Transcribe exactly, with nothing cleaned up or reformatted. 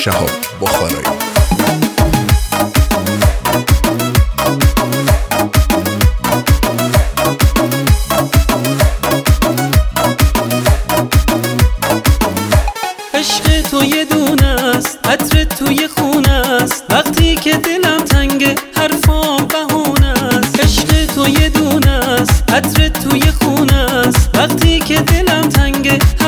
شهاب بخارایی. عشق تو یه دونه است، عطر توی خونه است، وقتی که دلم تنگه حرفام بهونه است. عشق تو یه دونه است، عطر توی خونه است، وقتی که دلم تنگه